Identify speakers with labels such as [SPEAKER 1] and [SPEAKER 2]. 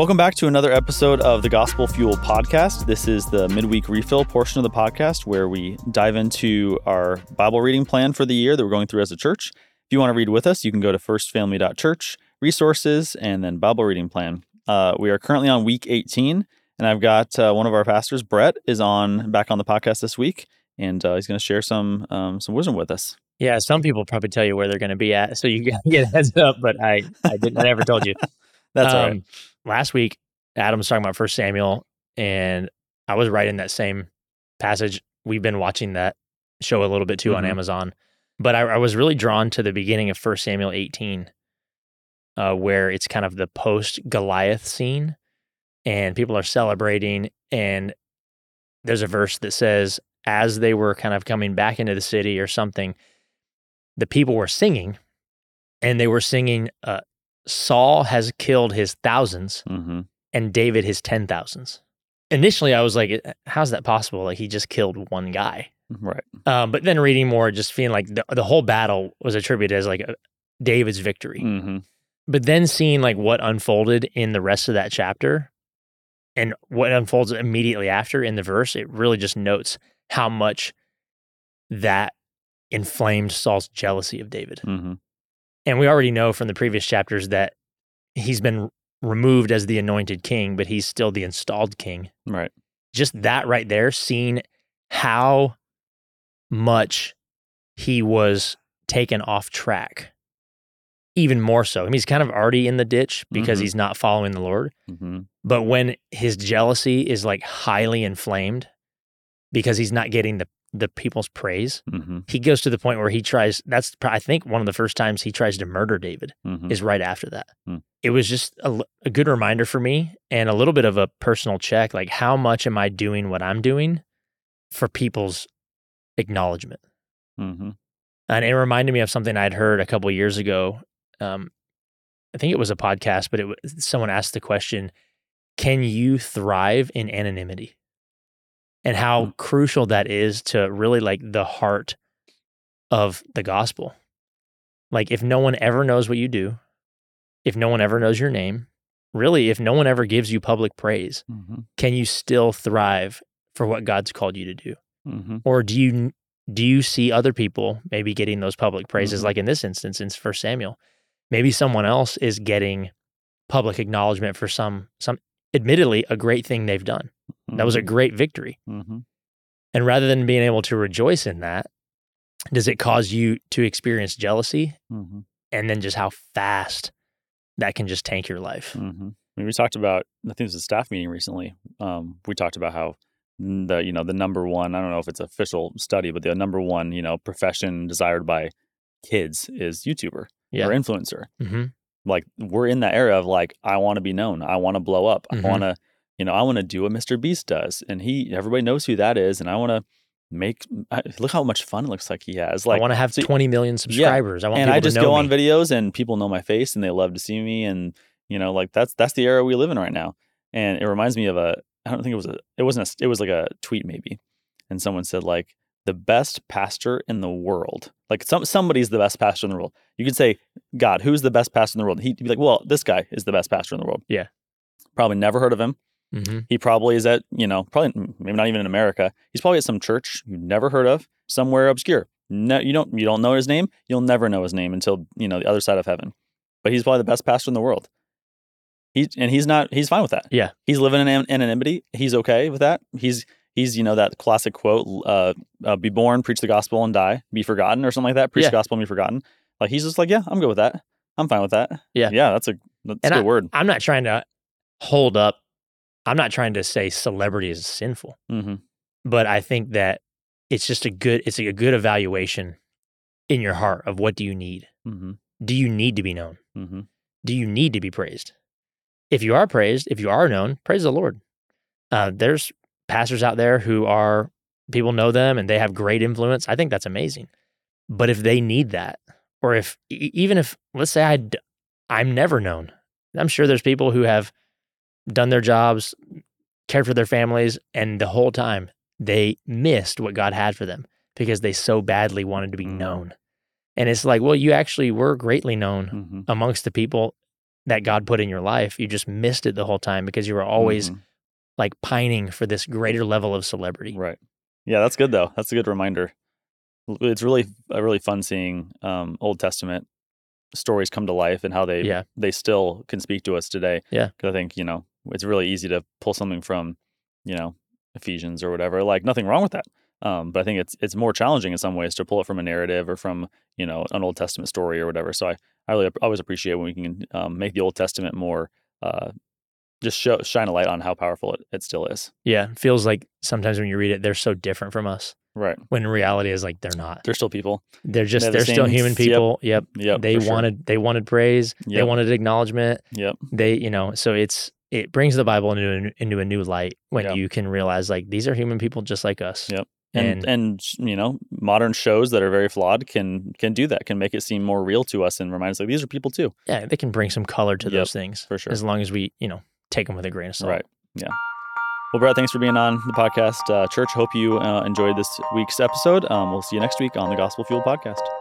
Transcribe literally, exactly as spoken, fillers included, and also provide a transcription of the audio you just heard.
[SPEAKER 1] Welcome back to another episode of the Gospel Fuel podcast. This is the midweek refill portion of the podcast where we dive into our Bible reading plan for the year that we're going through as a church. If you want to read with us, you can go to first family dot church, resources, and then Bible reading plan. Uh, we are currently on week eighteen, and I've got uh, one of our pastors, Brett, is on back on the podcast this week, and uh, he's going to share some um, some wisdom with us.
[SPEAKER 2] Yeah, some people probably tell you where they're going to be at, so you got to get a heads up, but I, I didn't. I never told you.
[SPEAKER 1] That's
[SPEAKER 2] um,
[SPEAKER 1] all right.
[SPEAKER 2] Last week, Adam was talking about First Samuel, and I was right in that same passage. We've been watching that show a little bit too
[SPEAKER 1] Mm-hmm.
[SPEAKER 2] on Amazon, but I, I was really drawn to the beginning of First Samuel eighteen, uh, where it's kind of the post-Goliath scene, and people are celebrating, and there's a verse that says, as they were kind of coming back into the city or something, the people were singing, and they were singing, uh, Saul has killed his thousands
[SPEAKER 1] Mm-hmm.
[SPEAKER 2] and David his ten thousands. Initially, I was like, how's that possible? Like, he just killed one guy.
[SPEAKER 1] Right.
[SPEAKER 2] Um, but then reading more, just feeling like the, the whole battle was attributed as like a, David's victory.
[SPEAKER 1] Mm-hmm.
[SPEAKER 2] But then seeing like what unfolded in the rest of that chapter and what unfolds immediately after in the verse, it really just notes how much that inflamed Saul's jealousy of David.
[SPEAKER 1] Mm-hmm.
[SPEAKER 2] And we already know from the previous chapters that he's been removed as the anointed king, but he's still the installed king.
[SPEAKER 1] Right.
[SPEAKER 2] Just that right there, seeing how much he was taken off track, even more so. I mean, he's kind of already in the ditch because
[SPEAKER 1] Mhm.
[SPEAKER 2] he's not following the Lord.
[SPEAKER 1] Mm-hmm.
[SPEAKER 2] But when his jealousy is like highly inflamed because he's not getting the, the people's praise,
[SPEAKER 1] Mm-hmm.
[SPEAKER 2] he goes to the point where he tries, that's, I think, one of the first times he tries to murder David
[SPEAKER 1] Mm-hmm.
[SPEAKER 2] is right after that.
[SPEAKER 1] Hmm.
[SPEAKER 2] It was just a, a good reminder for me and a little bit of a personal check, like how much am I doing what I'm doing for people's acknowledgement?
[SPEAKER 1] Mm-hmm.
[SPEAKER 2] And it reminded me of something I'd heard a couple of years ago. Um, I think it was a podcast, but it was, someone asked the question, can you thrive in anonymity? And how
[SPEAKER 1] Hmm.
[SPEAKER 2] crucial that is to really like the heart of the gospel. Like if no one ever knows what you do, if no one ever knows your name, really, if no one ever gives you public praise,
[SPEAKER 1] Mm-hmm.
[SPEAKER 2] can you still thrive for what God's called you to do?
[SPEAKER 1] Mm-hmm.
[SPEAKER 2] Or do you do you see other people maybe getting those public praises,
[SPEAKER 1] Mhm.
[SPEAKER 2] like in this instance in First Samuel? Maybe someone else is getting public acknowledgement for some some admittedly a great thing they've done. That was a great victory.
[SPEAKER 1] Mm-hmm.
[SPEAKER 2] And rather than being able to rejoice in that, does it cause you to experience jealousy?
[SPEAKER 1] Mm-hmm.
[SPEAKER 2] And then just how fast that can just tank your life.
[SPEAKER 1] Mm-hmm. I mean, we talked about, I think it was a staff meeting recently. Um, we talked about how the, you know, the number one, I don't know if it's an official study, but the number one, you know, profession desired by kids is YouTuber
[SPEAKER 2] Yeah.
[SPEAKER 1] or influencer.
[SPEAKER 2] Mm-hmm.
[SPEAKER 1] Like we're in that era of like, I want to be known. I want to blow up.
[SPEAKER 2] Mhm.
[SPEAKER 1] I want to, you know, I want to do what Mister Beast does. And he, everybody knows who that is. And I want to make, I, look how much fun it looks like he has. Like,
[SPEAKER 2] I want to have
[SPEAKER 1] so-
[SPEAKER 2] twenty million subscribers. I want
[SPEAKER 1] and
[SPEAKER 2] people
[SPEAKER 1] I just
[SPEAKER 2] to know
[SPEAKER 1] go
[SPEAKER 2] me.
[SPEAKER 1] on videos and people know my face and they love to see me. And, you know, like that's, that's the era we live in right now. And it reminds me of a, I don't think it was a, it wasn't a, it was like a tweet maybe. And someone said like the best pastor in the world, like some, somebody's the best pastor in the world. You could say, God, who's the best pastor in the world? He'd be like, well, this guy is the best pastor in the world.
[SPEAKER 2] Yeah.
[SPEAKER 1] Probably never heard of him.
[SPEAKER 2] Mm-hmm.
[SPEAKER 1] He probably is at, you know, probably maybe not even in America. He's probably at some church you never heard of, somewhere obscure. No, you don't, you don't know his name. You'll never know his name until, you know, the other side of heaven. But he's probably the best pastor in the world. He and he's not. He's fine with that.
[SPEAKER 2] Yeah.
[SPEAKER 1] He's living in an- anonymity. He's okay with that. He's he's you know that classic quote: uh, uh, "Be born, preach the gospel, and die. Be forgotten," or something like that. Preach
[SPEAKER 2] Yeah.
[SPEAKER 1] the gospel and be forgotten. Like he's just like, yeah, I'm good with that. I'm fine with that.
[SPEAKER 2] Yeah.
[SPEAKER 1] yeah. That's a that's
[SPEAKER 2] And
[SPEAKER 1] a good word.
[SPEAKER 2] I'm not trying to hold up. I'm not trying to say celebrity is sinful,
[SPEAKER 1] Mm-hmm.
[SPEAKER 2] but I think that it's just a good, it's a good evaluation in your heart of what do you need?
[SPEAKER 1] Mm-hmm.
[SPEAKER 2] Do you need to be known?
[SPEAKER 1] Mm-hmm.
[SPEAKER 2] Do you need to be praised? If you are praised, if you are known, praise the Lord. Uh, there's pastors out there who are, people know them and they have great influence. I think that's amazing. But if they need that, or if, e- even if, let's say I, d- I'm never known, I'm sure there's people who have done their jobs, cared for their families, and the whole time they missed what God had for them because they so badly wanted to be
[SPEAKER 1] Mhm.
[SPEAKER 2] known. And it's like, well, you actually were greatly known
[SPEAKER 1] Mm-hmm.
[SPEAKER 2] amongst the people that God put in your life, you just missed it the whole time because you were always
[SPEAKER 1] Mhm.
[SPEAKER 2] like pining for this greater level of celebrity.
[SPEAKER 1] Right. Yeah, that's good though. That's a good reminder. It's really uh, really fun seeing um, Old Testament stories come to life and how they
[SPEAKER 2] Yeah.
[SPEAKER 1] they still can speak to us today.
[SPEAKER 2] Yeah.
[SPEAKER 1] Because I think, you know, it's really easy to pull something from, you know, Ephesians or whatever. Like, nothing wrong with that. Um, but I think it's it's more challenging in some ways to pull it from a narrative or from, you know, an Old Testament story or whatever. So I, I really always appreciate when we can um, make the Old Testament more uh, just show shine a light on how powerful it, it still is.
[SPEAKER 2] Yeah. It feels like sometimes when you read it, they're so different from us.
[SPEAKER 1] Right.
[SPEAKER 2] When in reality is like they're not.
[SPEAKER 1] They're still people.
[SPEAKER 2] They're
[SPEAKER 1] They
[SPEAKER 2] just
[SPEAKER 1] have the
[SPEAKER 2] they're still
[SPEAKER 1] same-
[SPEAKER 2] human
[SPEAKER 1] yep,
[SPEAKER 2] people. Yep.
[SPEAKER 1] Yep.
[SPEAKER 2] They
[SPEAKER 1] for sure.
[SPEAKER 2] wanted they wanted praise. They
[SPEAKER 1] Yep.
[SPEAKER 2] wanted acknowledgement.
[SPEAKER 1] Yep.
[SPEAKER 2] They, you know, so it's it brings the Bible into a, into a new light when
[SPEAKER 1] Yeah.
[SPEAKER 2] you can realize like these are human people just like us.
[SPEAKER 1] Yep. And,
[SPEAKER 2] And-
[SPEAKER 1] and you know, modern shows that are very flawed can can do that, can make it seem more real to us and remind us like these are people too.
[SPEAKER 2] Yeah, they can bring some color to
[SPEAKER 1] Yep,
[SPEAKER 2] those things
[SPEAKER 1] for sure.
[SPEAKER 2] as long as we, you know, take them with a grain of salt.
[SPEAKER 1] Right. Yeah. Well, Brett, thanks for being on the podcast. Uh, Church, hope you uh, enjoyed this week's episode. Um, we'll see you next week on the Gospel Fuel Podcast.